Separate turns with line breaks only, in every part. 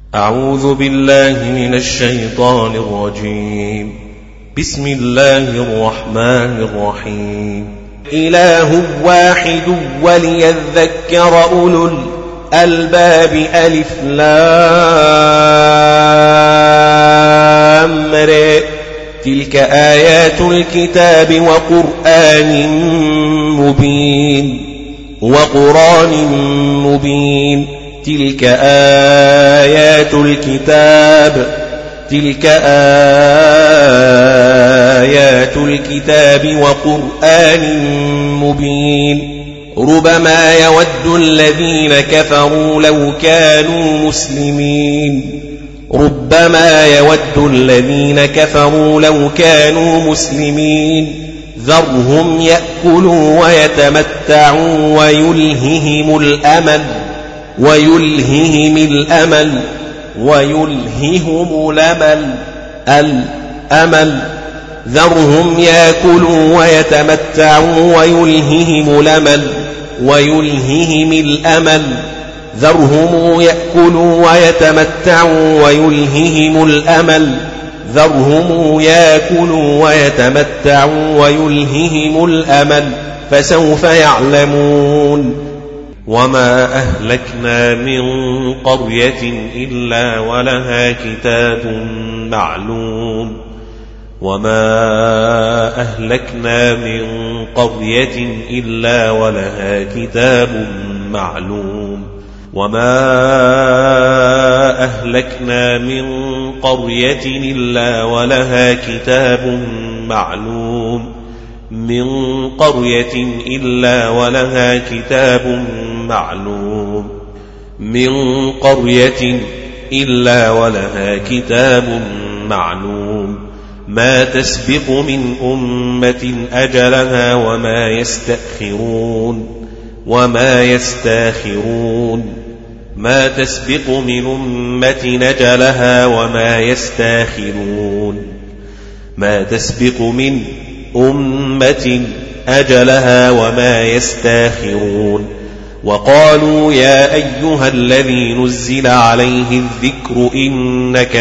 أعوذ بالله من الشيطان الرجيم. بسم الله الرحمن الرحيم. إله واحد وليذكر أولو الألباب. ألف لام ر. تلك آيات الكتاب وقرآن مبين. تلك آيات الكتاب وقرآن مبين. ربما يود الذين كفروا لو كانوا مسلمين ذرهم يأكلوا ويتمتعوا ويلههم الأمل. ذرهم يأكلوا ويتمتعوا ويلههم الأمل. فسوف يعلمون. وما أهلكنا من قرية إلا ولها كتاب معلوم. ما تسبق من أمة أجلها وما يستاخرون. وقالوا يا أيها الذي نزل عليه الذكر إنك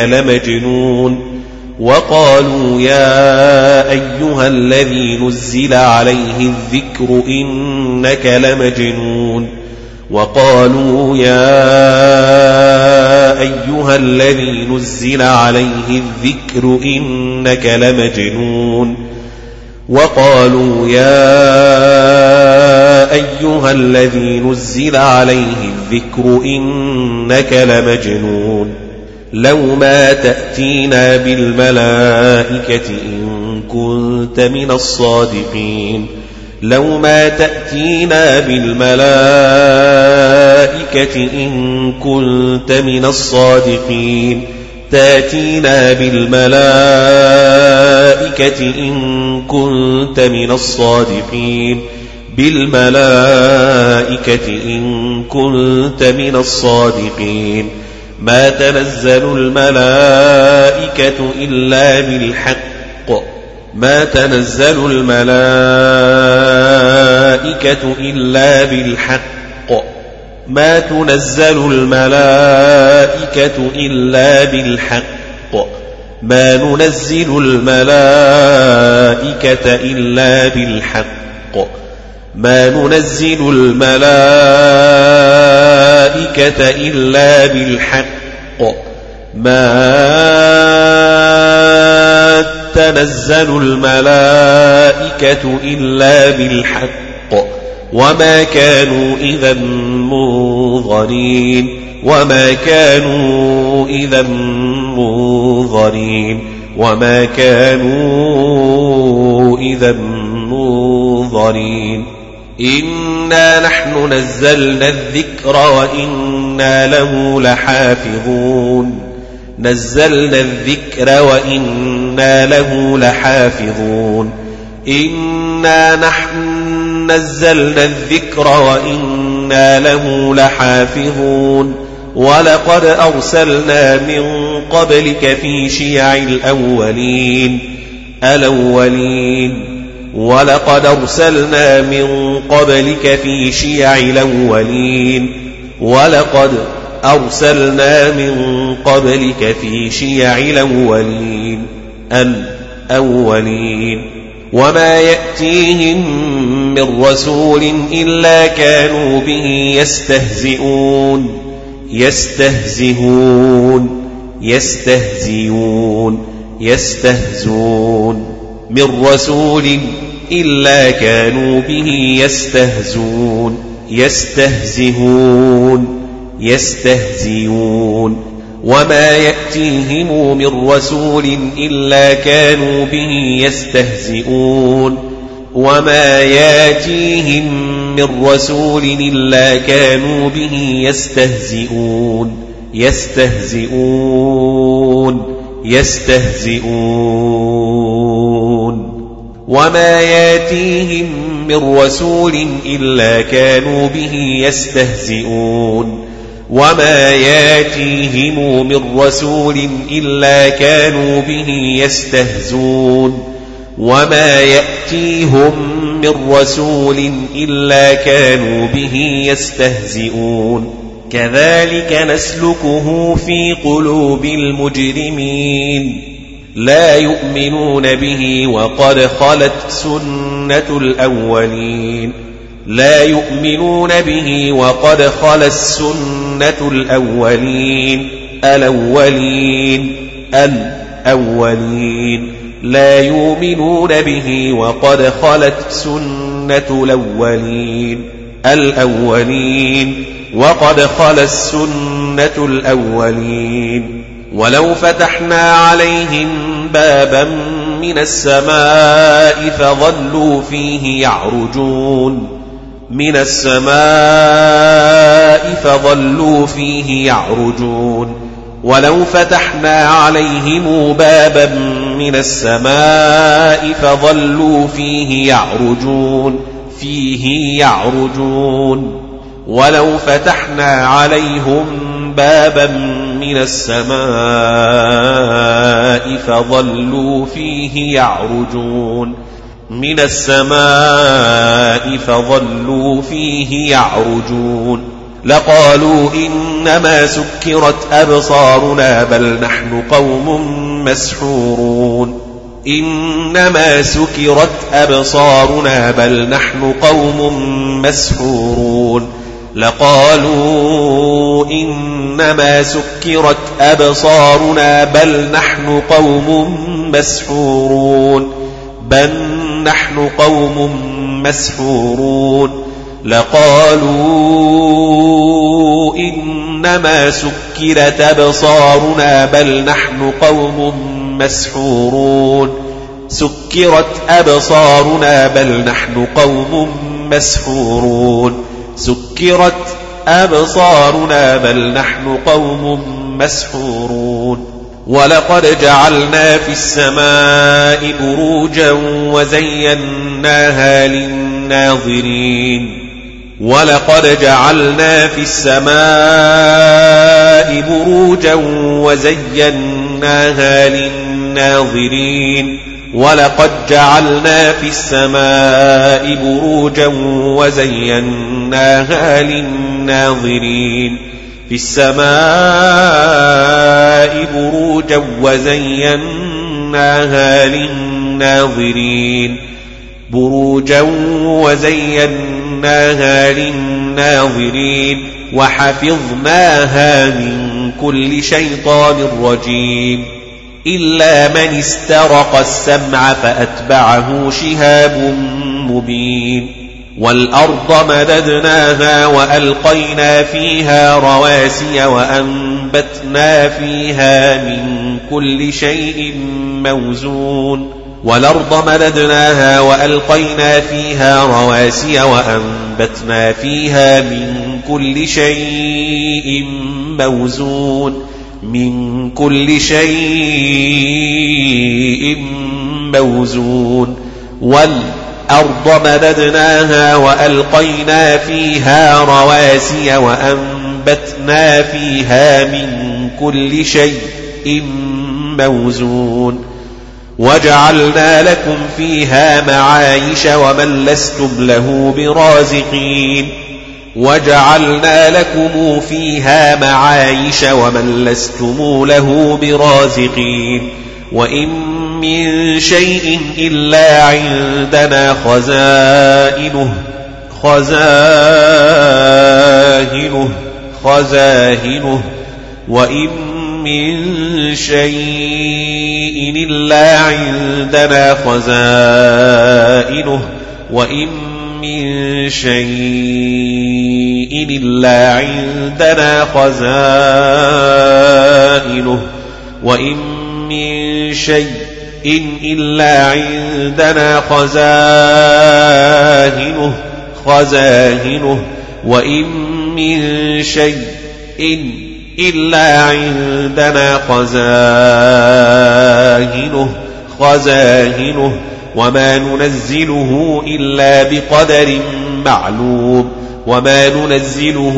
لمجنون. لو ما تأتينا بالملائكة إن كنت من الصادقين. تأتينا بالملائكة إن كنت من الصادقين. ما تنزل الملائكة إلا بالحق. ما ننزل الملائكة إلا بالحق. ما تنزل الملائكة إلا بالحق. وما كانوا إذا منظرين. إنا نحن نزلنا الذكر وإنا له لحافظون. إنا نحن نزلنا الذكر وإنا له لحافظون. ولقد أرسلنا من قبلك في شيع الأولين. ولقد أرسلنا من قبلك في شيع الأولين وما يأتيهم من رسول إلا كانوا به يستهزئون من رسول إلا كانوا به يستهزئون وما يأتيهم من رسول إلا كانوا به يستهزئون كذلك نسلكه في قلوب المجرمين لا يؤمنون به وقد خلت سنة الأولين لا يؤمنون به وقد خلت سنة الأولين ولو فتحنا عليهم بابا من السماء فظلوا فيه يعرجون ولو فتحنا عليهم بابا من السماء فظلوا فيه يعرجون ولو فتحنا عليهم بابا من السماء فظلوا فيه يعرجون لقالوا إنما سكرت أبصارنا بل نحن قوم مسحورون لقالوا إنما سكرت أبصارنا بل نحن قوم مسحورون لقالوا إنما سكرت أبصارنا بل نحن قوم مسحورون ولقد جعلنا في السماء بروجا وزيناها للناظرين في السماء بروجا وزيناها للناظرين وحفظناها من كل شيطان رجيم إلا من استرق السمع فأتبعه شهاب مبين والأرض مددناها وألقينا فيها رواسي وأنبتنا فيها من كل شيء موزون والأرض مددناها وألقينا فيها رواسي وأنبتنا فيها من كل شيء موزون وجعلنا لكم فيها معايش ومن لستم له برازقين وجعلنا لكم فيها معايش ومن لستم له برازقين وإن من شيء إلا عندنا خزائنه وإن من شيء إلا عندنا خزائنه وإن من شيء إلا عندنا خزائنه وإن من شيء إلا عندنا خزائنه وإن من شيء إلا عندنا خزائنه وما ننزله إلا بقدر معلوم وما ننزله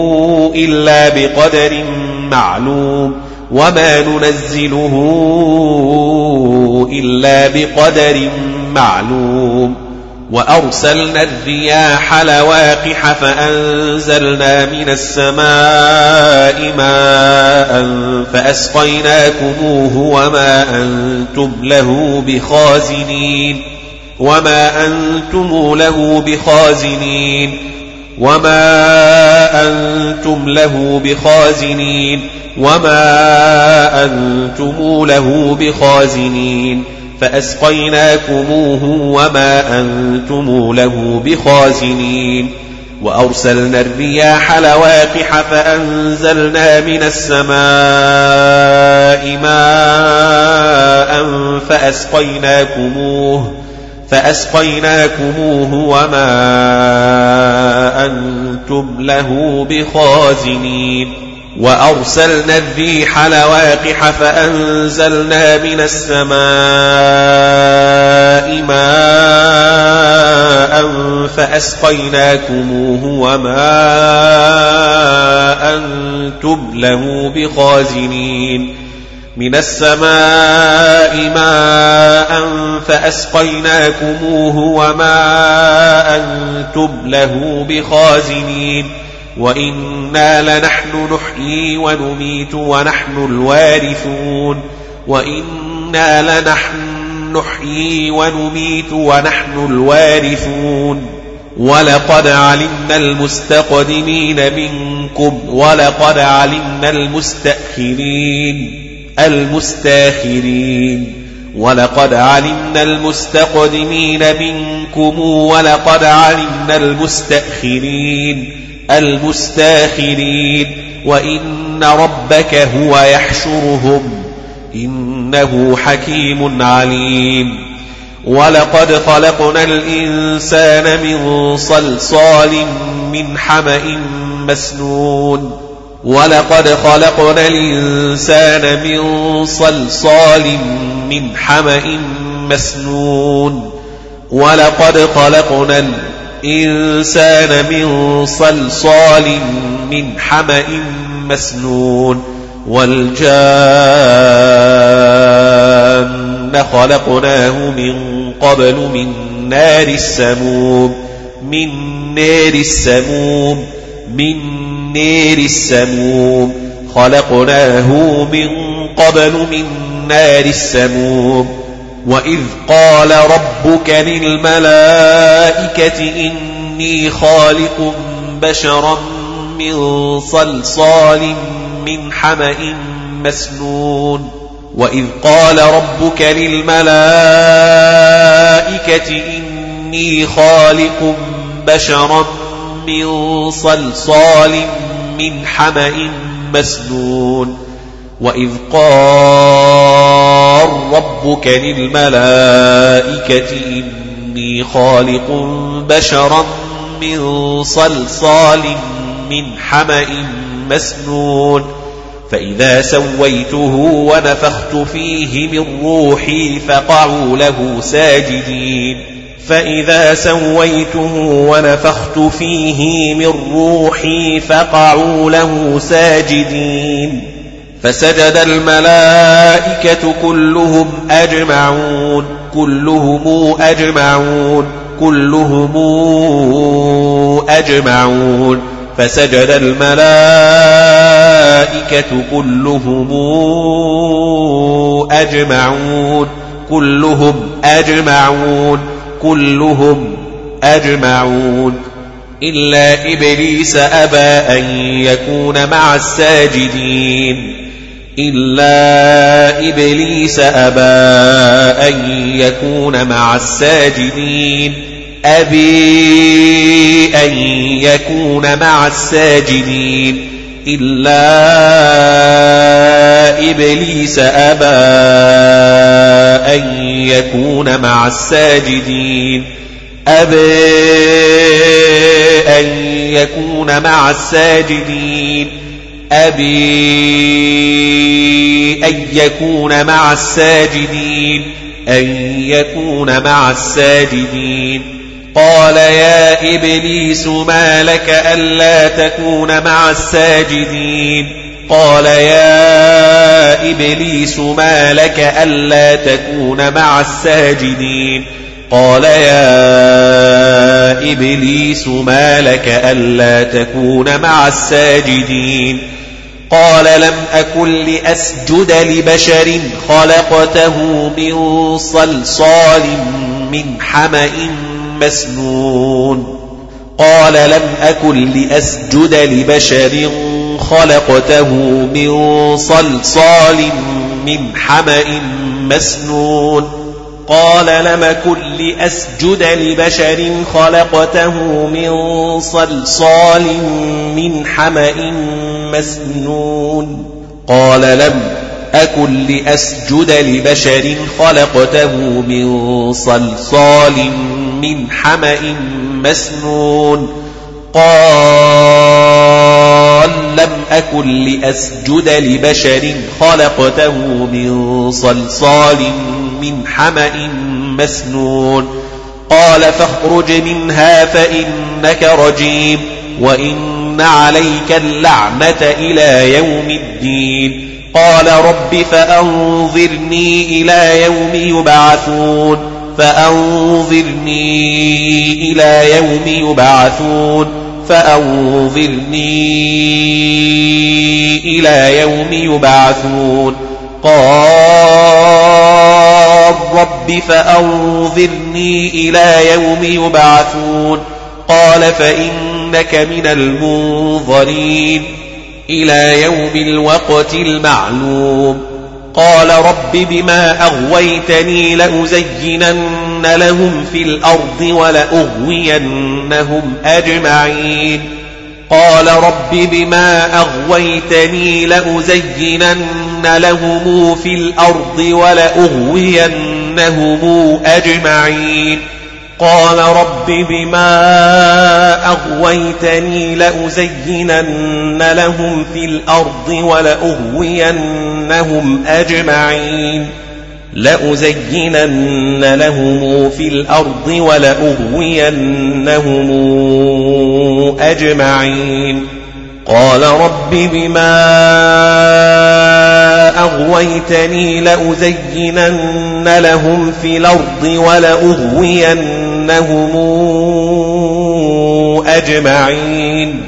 إلا بقدر معلوم وأرسلنا الرياح لواقح فأنزلنا من السماء ماء فأسقيناكموه وما أنتم له بخازنين فأسقيناكموه وما أنتم له بخازنين وأرسلنا الرياح لواقح فأنزلنا من السماء ماء فأسقيناكموه وما أنتم له بخازنين وأرسلنا الريح لواقح فأنزلنا من السماء ماء فأسقيناكموه وما أنتم له بخازنين من السماء ماء فأسقيناكموه وما أنتم له بخازنين وإنا لنحن نحيي ونميت ونحن الوارثون ولقد علمنا المستقدمين منكم ولقد علمنا المستاخرين ولقد علمنا المستقدمين منكم ولقد علمنا المستاخرين وإن ربك هو يحشرهم إنه حكيم عليم ولقد خلقنا الإنسان من صلصال من حمأ مسنون ولقد خلقنا الإنسان من صلصال من حمأ مسنون ولقد خلقنا الإنسان من صلصال من حمأ مسنون والجان خلقناه من قبل من نار السموم خلقناه من قبل من نار السموم وإذ قال ربك للملائكة إني خالق بشرا من صلصال من حمأ مسنون وإذ قال ربك للملائكة إني خالق بشرا من صلصال من حمأ مسنون وإذ قال ربك للملائكة إني خالق بشرا من صلصال من حمأ مسنون فإذا سويته ونفخت فيه من روحي فقعوا له ساجدين فسجد الملائكة كلهم أجمعون فسجد الملائكة كلهم أجمعون إلا إبليس أبى أن يكون مع الساجدين أبي أن يكون مع الساجدين إلا إبليس أبى أن يكون مع الساجدين قال يا إبليس ما لك ألا تكون مع الساجدين قال يا إبليس ما لك ألا تكون مع الساجدين قال يا إبليس ما لك ألا تكون مع الساجدين قال لم أكن لأسجد لبشر خلقته من صلصال من حمأ مسنون قال لم أكن لأسجد لبشر خلقته من صلصال من حمأ مسنون قال لم أكن لأسجد لبشر خلقته من صلصال من حمأ مسنون قال لم أكن لأسجد لبشر خلقته من صلصال من حمأ مسنون قال لم أكن لأسجد لبشر خلقته من صلصال من حمأ مسنون قال فاخرج منها فإنك رجيم وإن عليك اللعنة إلى يوم الدين قال رب فأنظرني إلى يوم يبعثون قال رب فأنظرني إلى يوم يبعثون قال فإنك من المنظرين إلى يوم الوقت المعلوم قال رب بما أغويتني لأزينن لهم في الأرض ولأغوينهم أجمعين قال رب بما أغويتني لأزينن لهم في الأرض ولأغوينهم أجمعين قال رب بما أغويتني لأزينن لهم في الأرض ولأغوينهم أجمعين قال رب بما أغويتني لأزينن لهم في الأرض ولأغوينهم أجمعين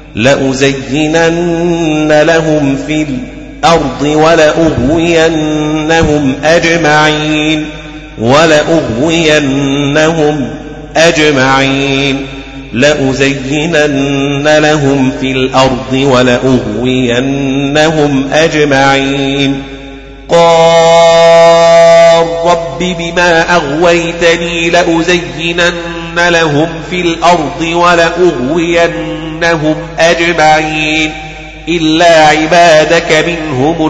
قال رب بما أغويتني لأزينن لهم في الأرض ولأغوينهم أجمعين إلا عبادك منهم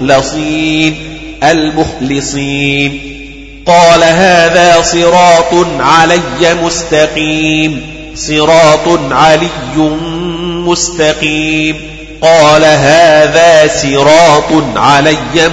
المخلصين قال هذا صراط علي مستقيم قال هذا صراط علي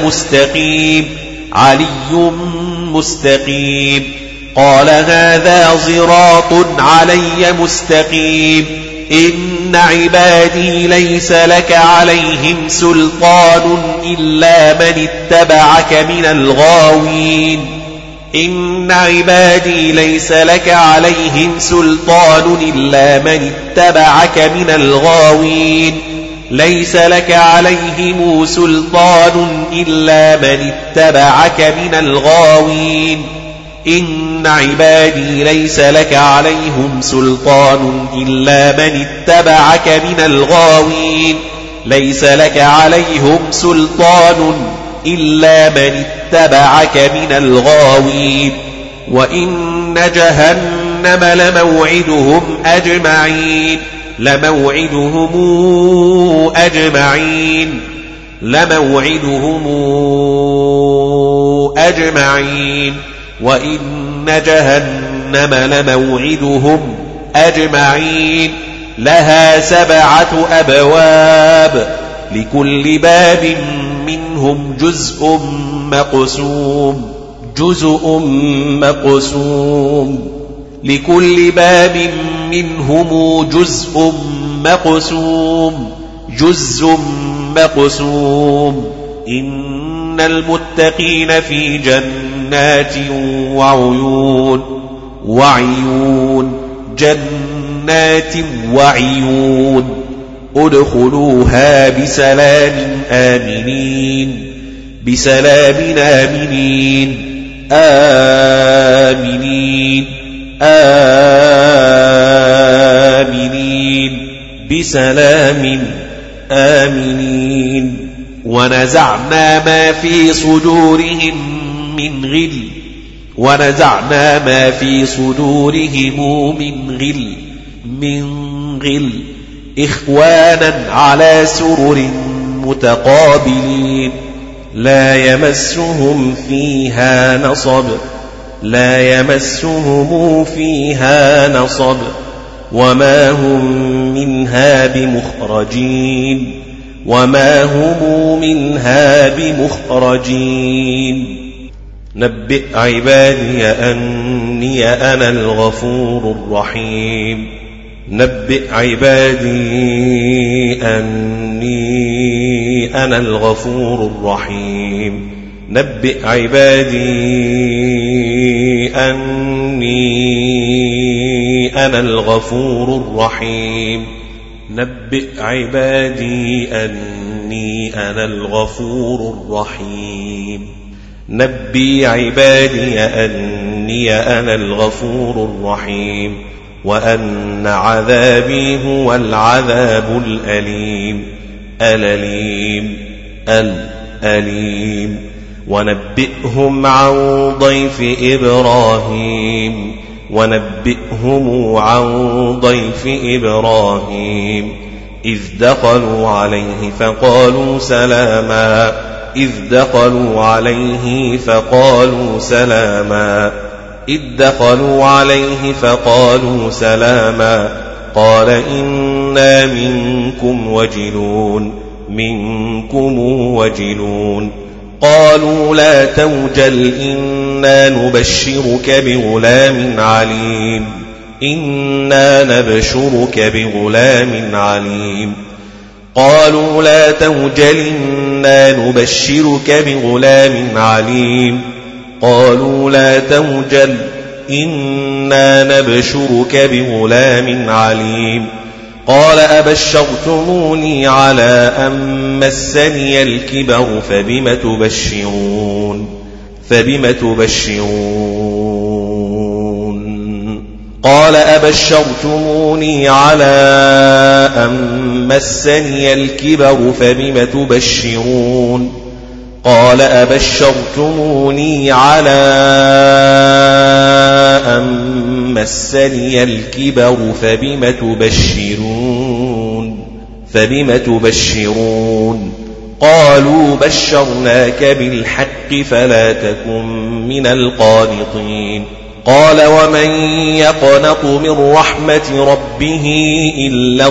مستقيم قال هذا صراط علي مستقيم إن عبادي ليس لك عليهم سلطان إلا من اتبعك من الغاوين إن عبادي ليس لك عليهم سلطان إلا من اتبعك من الغاوين ليس لك عليهم سلطان إلا من اتبعك من الغاوين إن عبادي ليس لك عليهم سلطان إلا من اتبعك من الغاوين ليس لك عليهم سلطان إلا من اتبعك من الغاوين وإن جهنم لموعدهم أجمعين وإن جهنم لموعدهم أجمعين لها 7 أبواب لكل باب منهم جزء مقسوم لكل باب منهم جزء مقسوم إن المتقين في جنات وعيون ادخلوها بسلام آمنين بسلام آمنين ونزعنا ما في صدورهم من غل إخوانا على سرر متقابلين لا يمسهم فيها نصب وما هم منها بمخرجين نبئ عبادي أني أنا الغفور الرحيم نبئ عبادي أني أنا الغفور الرحيم نبئ عبادي أني أنا الغفور الرحيم نبئ عبادي أني أنا الغفور الرحيم نبئ عبادي أني أنا الغفور الرحيم وأن عذابي هو العذاب الأليم ونبئهم عن ضيف إبراهيم إذ دخلوا عليه فقالوا سلاما قال إنا منكم وجلون قالوا لا توجل إنا نبشرك بغلام عليم قالوا لا توجل إنا نبشرك بغلام عليم قالوا لا توجل إنا نبشرك بغلام عليم قال أبشرتموني على أن مسني الكبر فبم تبشرون قال أبشرتموني على أن مسني الكبر فبم تبشرون قال أبشرتموني على أن مسني الكبر فبم تبشرون قالوا بشرناك بالحق فلا تكن من القانطين قال ومن يقنط من رحمة ربه إلا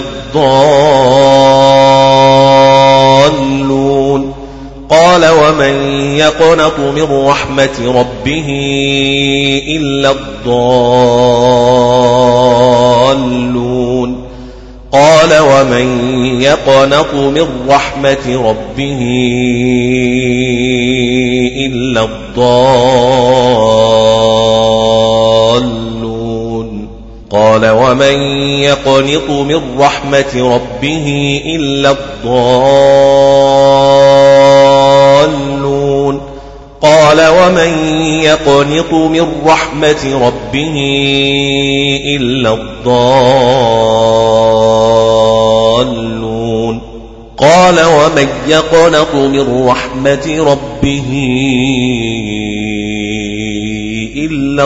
الضالون قال ومن يقنط من رحمة ربه إلا الضالون قال ومن يقنط من رحمة ربه إلا الضالون ومن يقنط من رحمة ربه إلا الضالون قال ومن يقنط من رحمة ربه إلا الضالون قال ومن يقنط من رحمة ربه إلا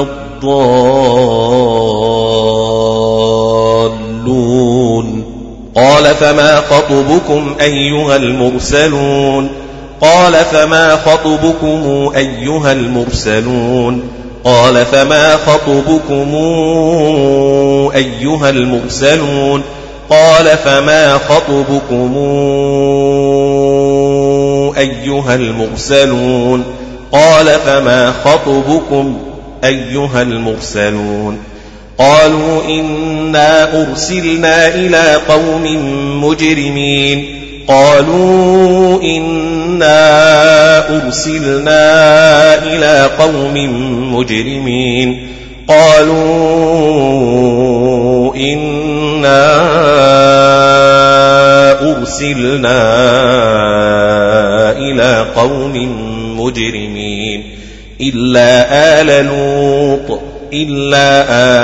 الضالون قال فما خطبكم أيها المرسلون قال فما خطبكم أيها المرسلون قال فما خطبكم أيها المرسلون قال فما خطبكم أيها المرسلون قال فما خطبكم أيها المرسلون قالوا إنا أرسلنا إلى قوم مجرمين قالوا إنا أرسلنا إلى قوم مجرمين قالوا إنا أرسلنا إلى قوم مجرمين إلا آل لوط إلا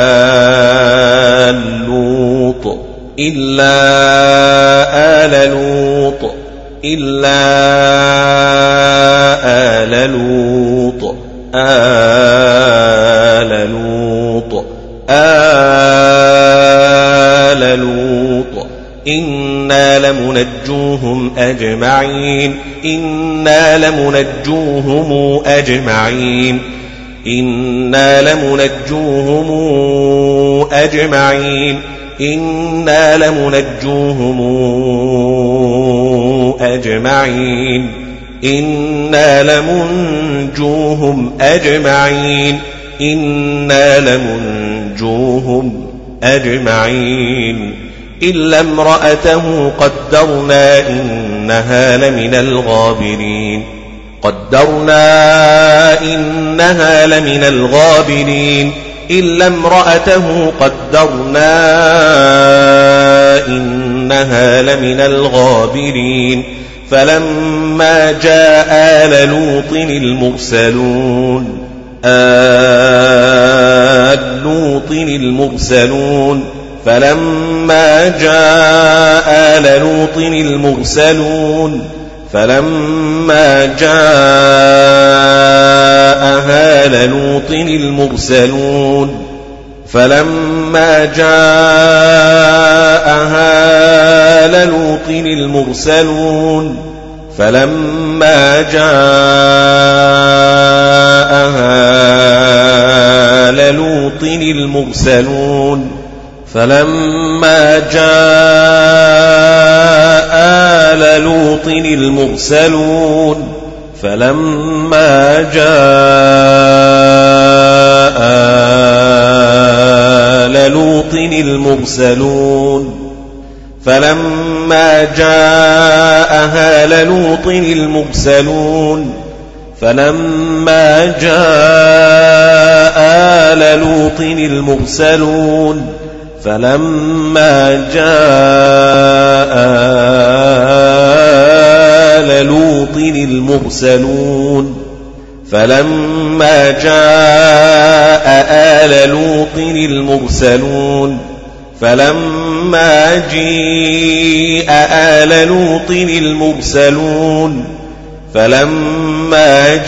آل لوط إلا آل لوط إلا آل لوط آل لوط آل لوط إنا لمنجوهم أجمعين إنا لمنجوهم أجمعين إنا لمنجوهم أجمعين إنا لمنجوهم أجمعين إنا لمنجوهم أجمعين إنا لمنجوهم أجمعين إلا امرأته قدرنا إنها لمن الغابرين قدرنا إنها لمن الغابرين إلا امرأته قدرنا إنها لمن الغابرين فلما جاء آل لوط المرسلون آل لوط المرسلون فلما جاء آل لوط المرسلون فلما جاء آل لوط المرسلون فلما جاء آل لوط المرسلون فلما جاء آل لوط المرسلون فلما جاء آل لوط المرسلون فلما جاء آل لوط المرسلون فلما جاء آل لوط المرسلون فلما جاء آل لوط المرسلون فلما جاء آل لوط المرسلون فلما جاء آل لوط المرسلون فلما جيء آل لوط المرسلون فلما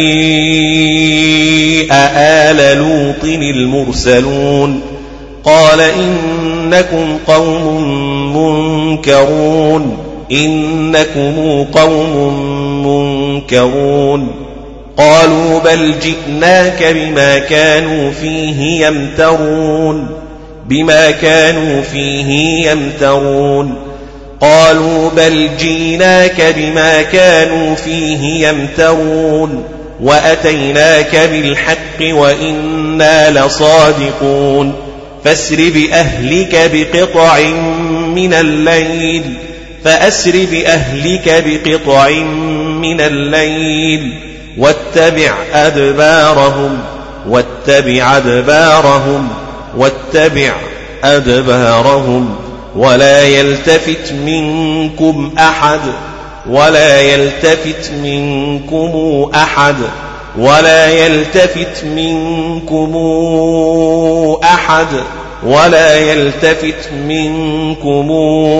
جيء آل لوط المرسلون قال إنكم قوم منكرون إنكم قوم منكرون قالوا بل جئناك بما كانوا فيه يمترون بما كانوا فيه يمترون قالوا بل جئناك بما كانوا فيه يمترون وأتيناك بالحق وإنا لصادقون فأسر بأهلك بقطع من الليل فأسر بأهلك بقطع من الليل واتبع أدبارهم أدبارهم ولا يلتفت منكم أحد ولا يلتفت منكم أحد ولا يلتفت منكم أحد ولا يلتفت منكم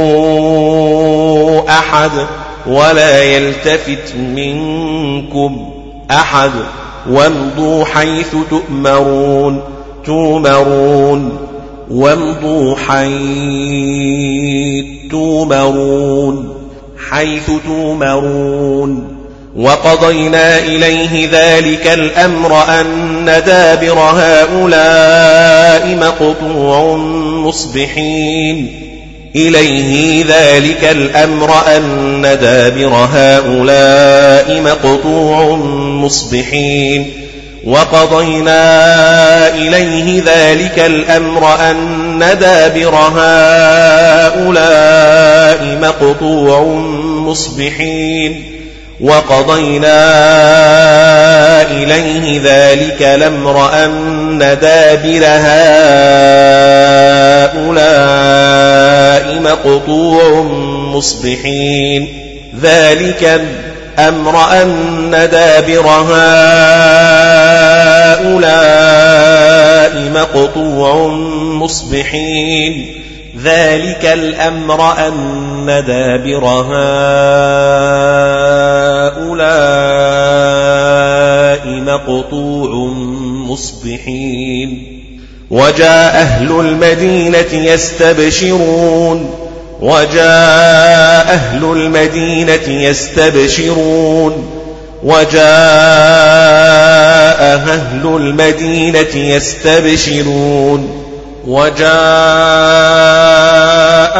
أحد ولا يلتفت منكم أحد وامضوا حيث تؤمرون وامضوا حيث تؤمرون وقضينا إليه ذلك الأمر أن دابر هؤلاء مقطوع مصبحين إليه ذلك الأمر أن دابر هؤلاء مقطوع مصبحين وقضينا إليه ذلك الأمر أن دابر هؤلاء مقطوع مصبحين وقضينا إليه ذلك الأمر أن دابر هؤلاء مقطوع مصبحين ذلك الأمر أن دابر هؤلاء مقطوع مصبحين ذلك الأمر أن دابر هؤلاء مقطوع مصبحين وجاء أهل المدينة يستبشرون وجاء أهل المدينة يستبشرون وجاء أهل المدينة يستبشرون وجاء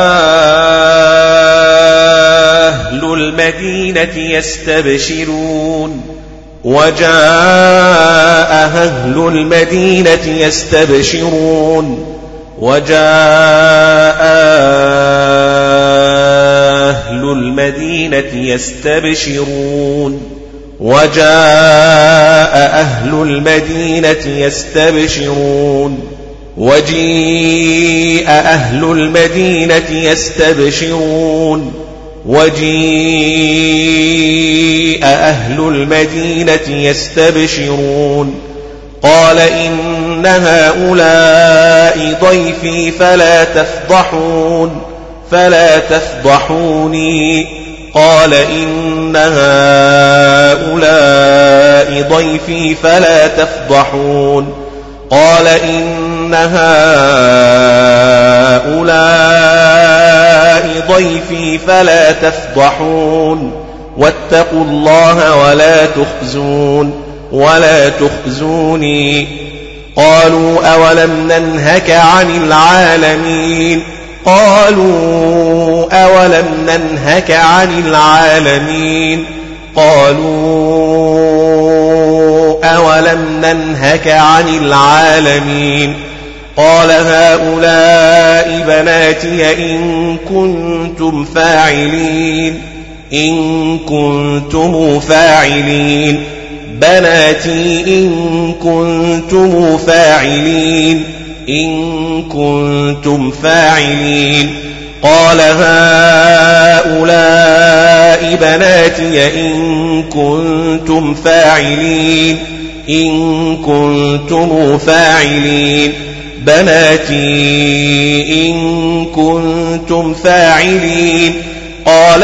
أهل المدينة يستبشرون وجاء أهل المدينة يستبشرون وجاء أهل المدينة يستبشرون وجاء أهل المدينة يستبشرون وجيء أهل المدينة يستبشرون وجيء أهل المدينة يستبشرون قال إن هؤلاء ضيفي فلا تفضحوني قال إن هؤلاء ضيفي فلا تفضحون قال إن هؤلاء ضيفي فلا تفضحون واتقوا الله ولا تخزوني قالوا أولم ننهك عن العالمين قالوا أولم ننهك عن العالمين قالوا أولم ننهك عن العالمين قال هؤلاء بناتي إن كنتم فاعلين بناتي إن كنتم فاعلين قال هؤلاء بناتي إن كنتم فاعلين بناتي إن كنتم فاعلين قال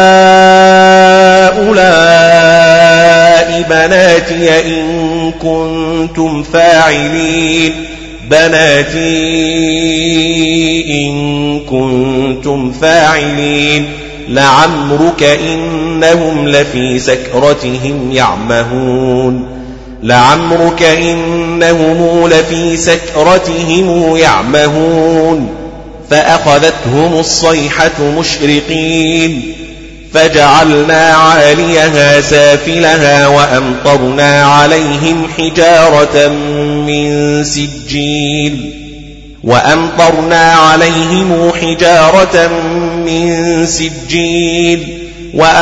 هؤلاء بناتي إن كنتم فاعلين بناتي إن كنتم فاعلين لعمرك إنهم لفي سكرتهم يعمهون فأخذتهم الصيحة مشرقين فجعلنا عاليها سافلها وأمطرنا عليهم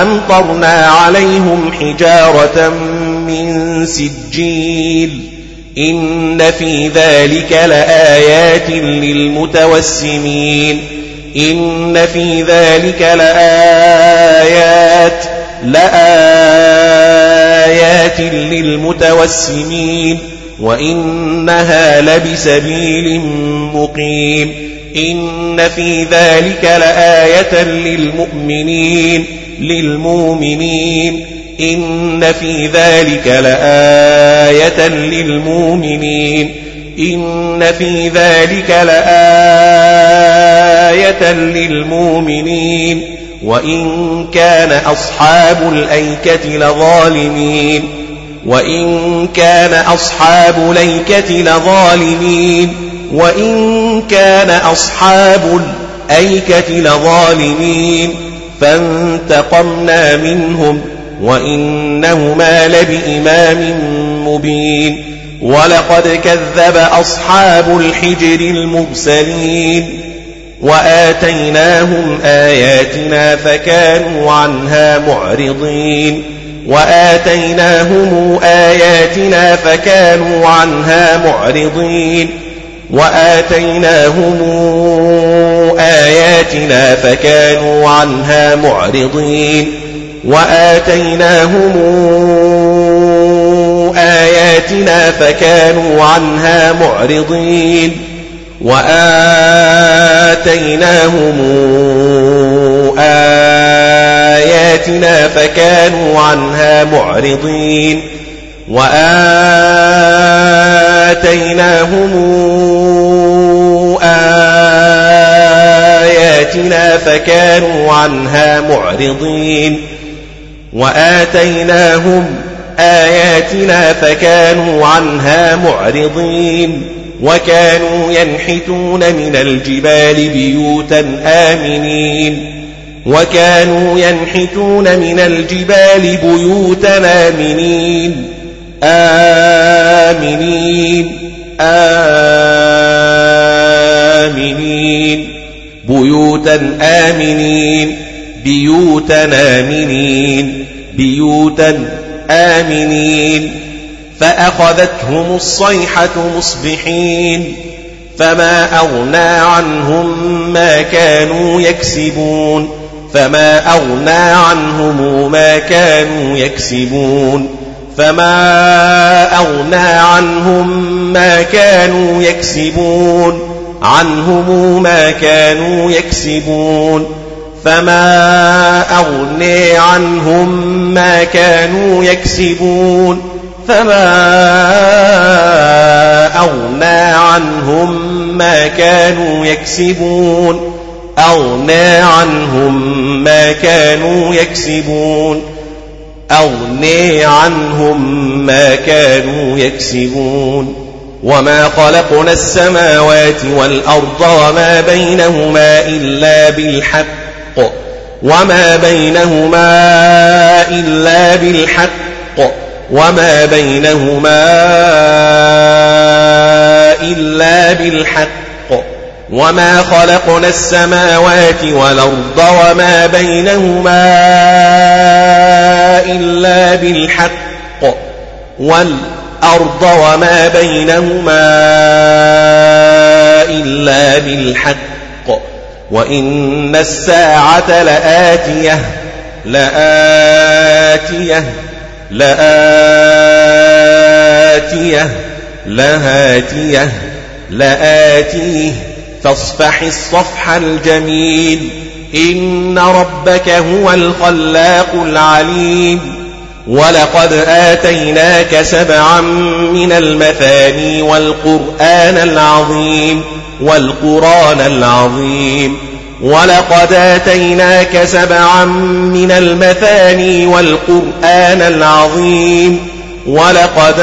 حجارة من سجيل إن في ذلك لآيات للمتوسمين إن في ذلك لآيات للمتوسمين وإنها لبسبيل مقيم إن في ذلك لآية للمؤمنين إن في ذلك لآية للمؤمنين إن في ذلك لآية للمؤمنين وإن كان أصحاب الأيكة لظالمين فانتقمنا منهم وإنهما لبإمام مبين ولقد كذب أصحاب الحجر المرسلين وآتيناهم آياتنا فكانوا عنها معرضين وآتيناهم آياتنا فكانوا عنها معرضين وكانوا ينحتون من الجبال بيوتا آمنين فأخذتهم الصيحة مصبحين فما أغنى عنهم ما كانوا يكسبون وما خلقنا السماوات والأرض وما بينهما إلا بالحق وإن الساعة لآتيه فاصفح الصفح الجميل إن ربك هو الخلاق العليم ولقد آتيناك 7 من المثاني والقرآن العظيم ولقد آتيناك 7 من المثاني والقرآن العظيم ولقد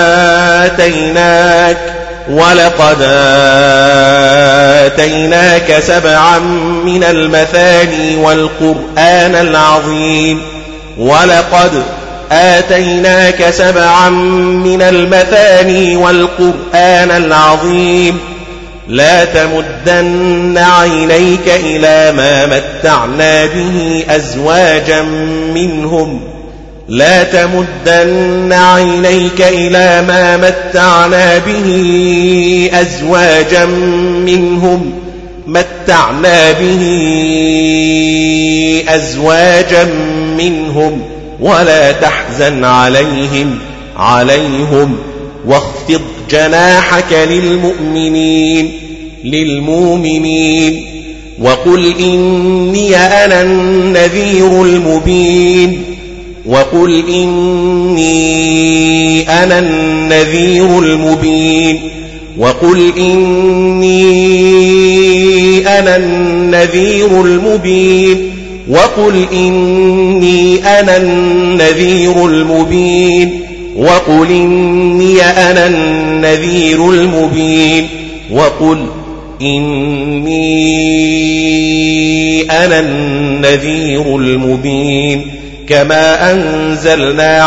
آتيناك 7 من المثاني والقرآن العظيم ولقد آتيناك 7 من المثاني والقرآن العظيم لا تمدن عينيك إلى ما متعنا به أزواجا منهم لا تمدن عينيك إلى ما متعنا به أزواجا منهم ولا تحزن عليهم واخفض جناحك للمؤمنين وقل إني أنا النذير المبين كما أنزلنا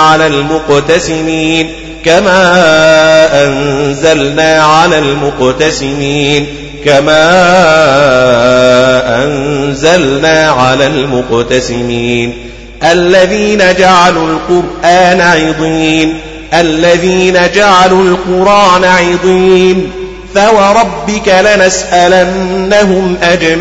على المقتسمين الذين جعلوا القرآن عضين فوربك لنسألنهم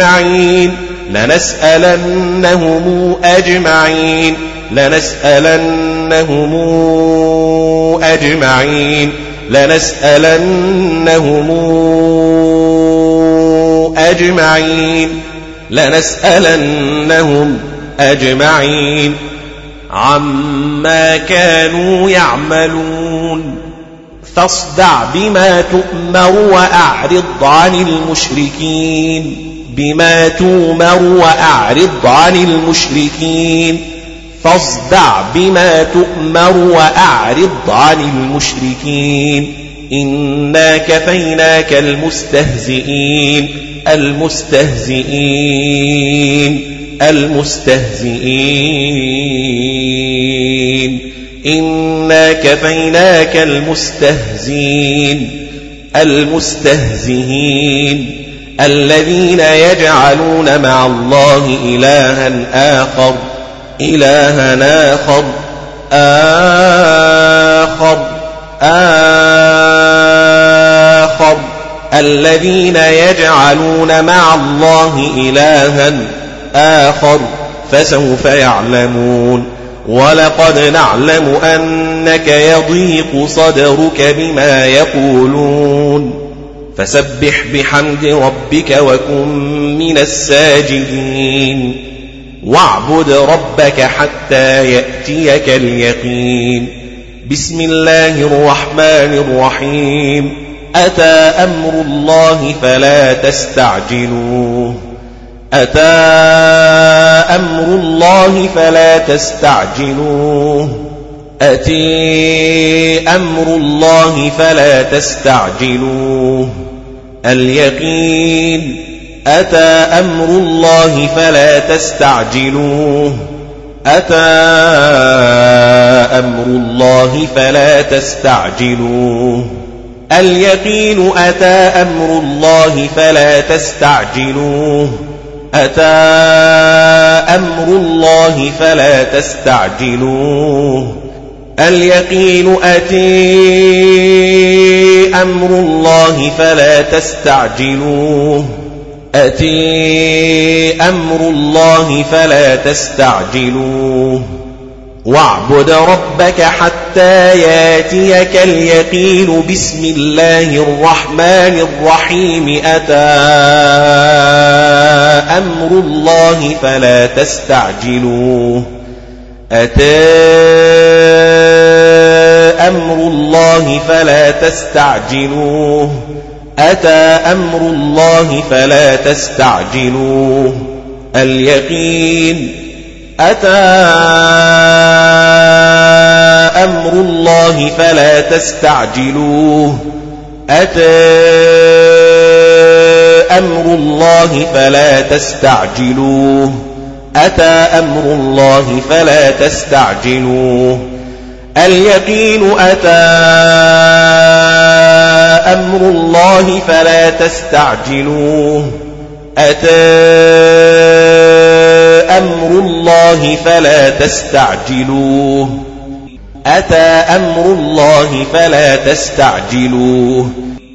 أجمعين عما كانوا يعملون فاصدع بما تؤمر وأعرض عن المشركين إنا كفيناك المستهزئين إنا كفيناك المستهزئين الذين يجعلون مع الله إلها آخر الذين يجعلون مع الله إلها آخر فسوف يعلمون ولقد نعلم أنك يضيق صدرك بما يقولون فسبح بحمد ربك وكن من الساجدين واعبد ربك حتى يأتيك اليقين بسم الله الرحمن الرحيم أتى أمر الله فلا تستعجلوه اليقين أتى أمر الله فلا تستعجلوه اليقين أتى أمر الله فلا تستعجلوه اليقين أتى أمر الله فلا تستعجلوه واعبد ربك حتى ياتيك اليقين بسم الله الرحمن الرحيم أتى أمر الله فلا تستعجلوه اليقين أتى أمر الله فلا تستعجلوه اليقين أتى أمر الله فلا تستعجلوه الله فلا تستعجلوه أتى أمر الله فلا تستعجلوه